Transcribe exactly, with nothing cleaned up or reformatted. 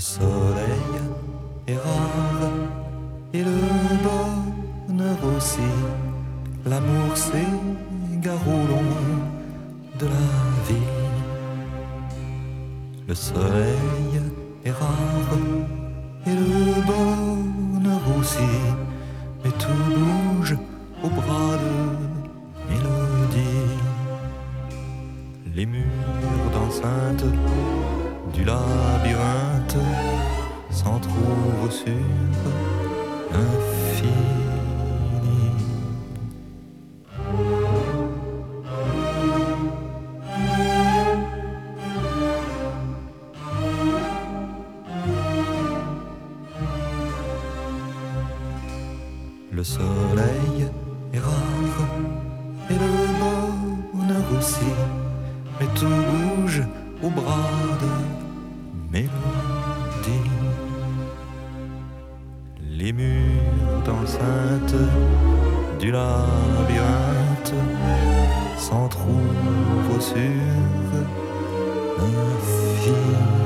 soleil est rare et le bonheur aussi. L'amour s'égare au long de la vie. Le soleil est rare et le bonheur aussi. Mais tout bouge au bras de mélodie. Les murs d'enceinte du labyrinthe s'entr'ouvrent sur l'infini. Le soleil est rare et le bonheur aussi, mais tout bouge au bras de mélodie. Les murs d'enceinte du labyrinthe s'entr'ouvrent sur l'infini.